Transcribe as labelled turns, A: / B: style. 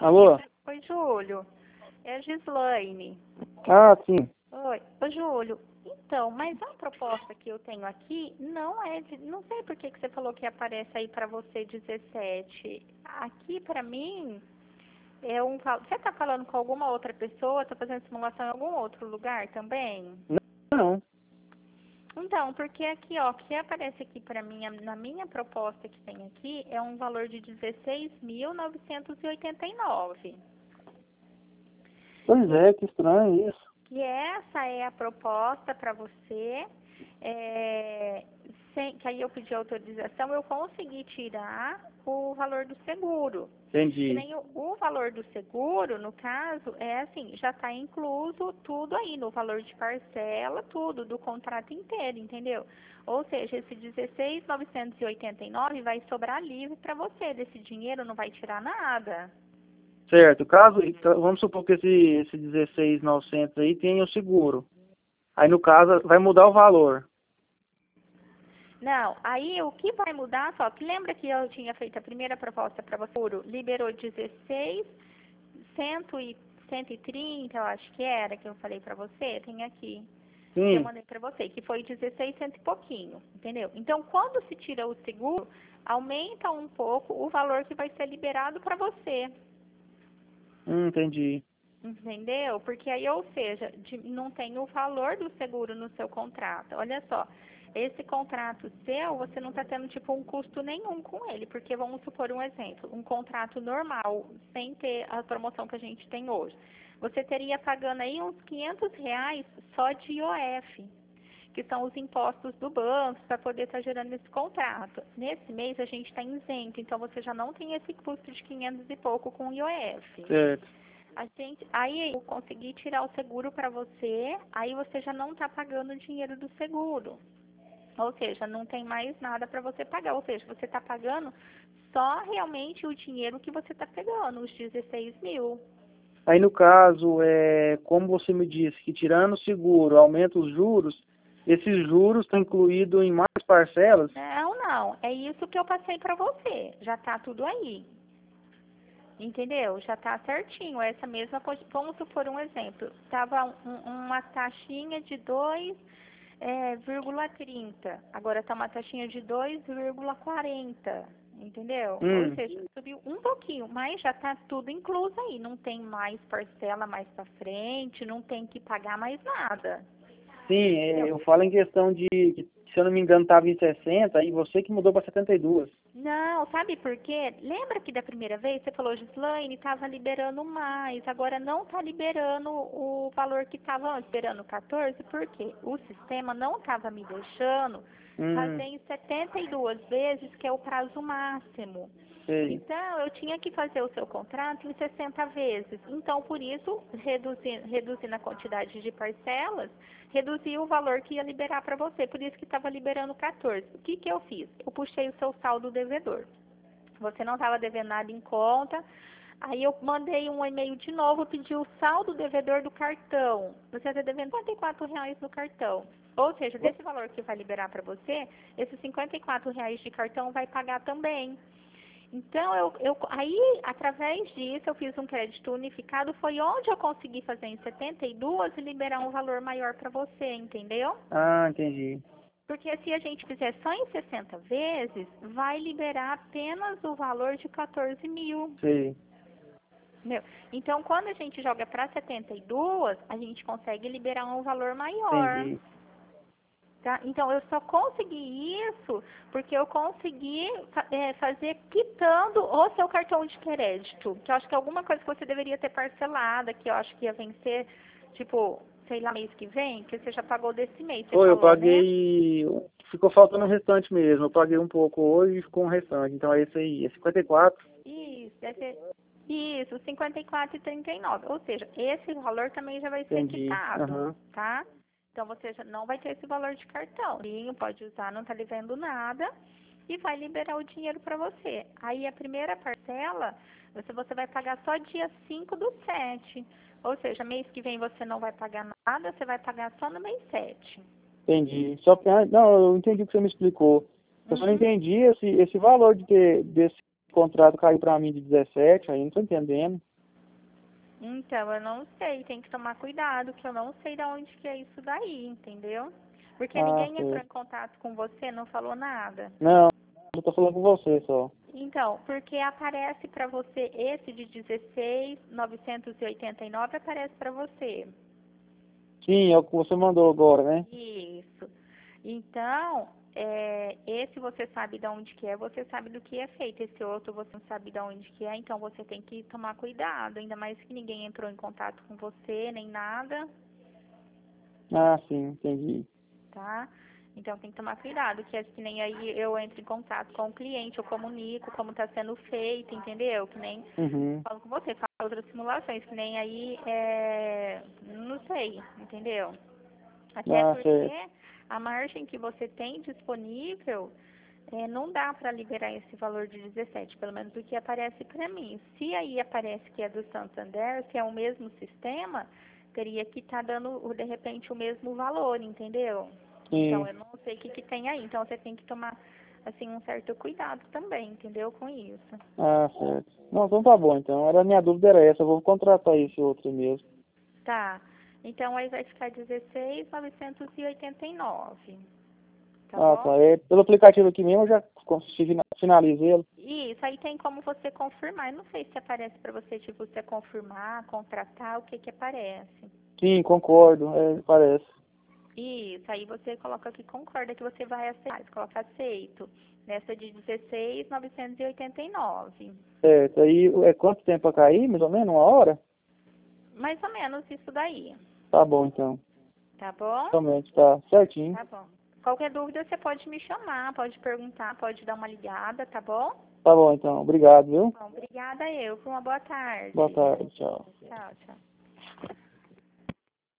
A: Alô?
B: Oi, Júlio. É a Gislaine.
A: Ah, sim.
B: Oi. Ô, Júlio. Então, mas a proposta que eu tenho aqui não é de... Não sei por que você falou que aparece aí para você 17. Aqui, para mim, é um... Você tá falando com alguma outra pessoa? Tá fazendo simulação em algum outro lugar também?
A: Não.
B: Então, porque aqui, ó, o que aparece aqui para mim, na minha proposta que tem aqui, é um valor de 16.989.
A: Pois é, que estranho isso.
B: Que essa é a proposta para você, que aí eu pedi autorização, eu consegui tirar o valor do seguro. Que
A: Entendi.
B: nem o valor do seguro, no caso, é assim, já está incluso tudo aí, no valor de parcela, tudo, do contrato inteiro, entendeu? Ou seja, esse 16.989 vai sobrar livre para você, desse dinheiro não vai tirar nada.
A: Certo. Caso, então, vamos supor que esse 16.900 aí tenha o seguro. Aí, no caso, vai mudar o valor.
B: Não, aí o que vai mudar, só que lembra que eu tinha feito a primeira proposta para você, liberou 16, 130, eu acho que era, que eu falei para você, tem aqui, que eu
A: Sim.
B: mandei para você, que foi 16, cento e pouquinho, entendeu? Então, quando se tira o seguro, aumenta um pouco o valor que vai ser liberado para você,
A: Entendi.
B: entendeu? Porque aí, ou seja, não tem o valor do seguro no seu contrato. Olha só, esse contrato seu, você não está tendo tipo um custo nenhum com ele, porque vamos supor um exemplo, um contrato normal, sem ter a promoção que a gente tem hoje. Você teria pagando aí uns R$ 500 só de IOF, que são os impostos do banco, para poder estar gerando esse contrato. Nesse mês a gente está isento, então você já não tem esse custo de 500 e pouco com o IOF.
A: Certo.
B: Aí eu consegui tirar o seguro para você, aí você já não está pagando o dinheiro do seguro. Ou seja, não tem mais nada para você pagar. Ou seja, você está pagando só realmente o dinheiro que você está pegando, os 16 mil.
A: Aí, no caso, como você me disse, que tirando o seguro aumenta os juros, esses juros estão incluídos em mais parcelas?
B: Não, não. É isso que eu passei para você. Já está tudo aí. Entendeu? Já está certinho. Essa mesma coisa. Vamos supor um exemplo. Estava uma taxinha de 2,30. Agora está uma taxinha de 2,40. Entendeu? Ou seja, subiu um pouquinho, mas já está tudo incluso aí. Não tem mais parcela mais para frente, não tem que pagar mais nada.
A: Sim,
B: Entendeu?
A: eu falo em questão que, se eu não me engano, estava em 60 e você que mudou para 72.
B: Não, sabe por quê? Lembra que da primeira vez você falou, Gislaine, estava liberando mais, agora não está liberando o valor que estava antes, liberando 14, por quê? O sistema não estava me deixando fazer em 72 vezes, que é o prazo máximo.
A: Sei.
B: Então, eu tinha que fazer o seu contrato em 60 vezes. Então, por isso, reduzindo a quantidade de parcelas, reduzi o valor que ia liberar para você. Por isso que estava liberando 14. O que eu fiz? Eu puxei o seu saldo devedor. Você não estava devendo nada em conta. Aí eu mandei um e-mail de novo, pedi o saldo devedor do cartão. Você está devendo R$ 54 no cartão. Ou seja, desse valor que vai liberar para você, esses R$ 54 de cartão vai pagar também. Então, aí, através disso, eu fiz um crédito unificado, foi onde eu consegui fazer em 72 e liberar um valor maior para você, entendeu?
A: Ah, entendi.
B: Porque se a gente fizer só em 60 vezes, vai liberar apenas o valor de 14 mil.
A: Sei.
B: Entendeu? Então, quando a gente joga para 72, a gente consegue liberar um valor maior.
A: Entendi.
B: Tá? Então, eu só consegui isso porque eu consegui fazer quitando o seu cartão de crédito. Que eu acho que é alguma coisa que você deveria ter parcelada, que eu acho que ia vencer, tipo, sei lá, mês que vem, que você já pagou desse mês, você
A: Foi, eu
B: falou, né?
A: paguei. Ficou faltando o restante mesmo. Eu paguei um pouco hoje e ficou um restante. Então é esse aí, é 54.
B: Isso, isso, 54,39. Ou seja, esse valor também já vai ser
A: Entendi.
B: quitado,
A: Aham.
B: tá? Então, você já não vai ter esse valor de cartão. Sim, pode usar, não está devendo nada. E vai liberar o dinheiro para você. Aí, a primeira parcela, você vai pagar só dia 5/7. Ou seja, mês que vem você não vai pagar nada, você vai pagar só no mês 7.
A: Entendi. Só que, não, eu entendi o que você me explicou. Eu só não
B: Uhum.
A: entendi esse valor desse contrato cair para mim de 17, aí não tô entendendo.
B: Então, eu não sei, tem que tomar cuidado, que eu não sei de onde que é isso daí, entendeu? Porque
A: Ah,
B: ninguém entrou
A: sei.
B: em contato com você, não falou nada.
A: Não, eu tô falando com você só.
B: Então, porque aparece para você esse de 16.989 aparece para você.
A: Sim, é o que você mandou agora, né?
B: Isso. Então, esse você sabe de onde que é, você sabe do que é feito. Esse outro você não sabe de onde que é, então você tem que tomar cuidado. Ainda mais que ninguém entrou em contato com você, nem nada,
A: Ah, sim, entendi.
B: tá? Então tem que tomar cuidado, que é que nem aí eu entro em contato com o cliente, eu comunico como está sendo feito, entendeu? Que nem
A: Uhum.
B: falo com você, faço outras simulações, que nem aí, não sei, entendeu? Até
A: Ah,
B: porque
A: certo.
B: a margem que você tem disponível não dá para liberar esse valor de 17, pelo menos o que aparece para mim. Se aí aparece que é do Santander, se é o mesmo sistema, teria que estar dando, de repente, o mesmo valor, entendeu? Então,
A: Sim.
B: eu não sei o que, que tem aí. Então, você tem que tomar, assim, um certo cuidado também, entendeu? Com isso.
A: Ah, certo. Não, então tá bom, então. A minha dúvida era essa, eu vou contratar esse outro mesmo.
B: Tá. Então, aí vai ficar 16.989. Tá
A: Ah,
B: bom?
A: tá. É, pelo aplicativo aqui mesmo eu já consegui finalizei ele.
B: Isso, aí tem como você confirmar. Eu não sei se aparece para você, tipo, você confirmar, contratar, o que que aparece.
A: Sim, concordo, parece.
B: Isso, aí você coloca que concorda que você vai aceitar. Você coloca aceito. Nessa de 16.989.
A: Certo. Aí é quanto tempo pra cair, mais ou menos? Uma hora?
B: Mais ou menos isso daí.
A: Tá bom, então.
B: Tá bom?
A: Realmente, tá certinho.
B: Tá bom. Qualquer dúvida você pode me chamar, pode perguntar, pode dar uma ligada, tá bom?
A: Tá bom, então. Obrigado, viu?
B: Bom, obrigada eu. Uma boa
A: Boa
B: tarde.
A: tarde, tchau.
B: Tchau, tchau.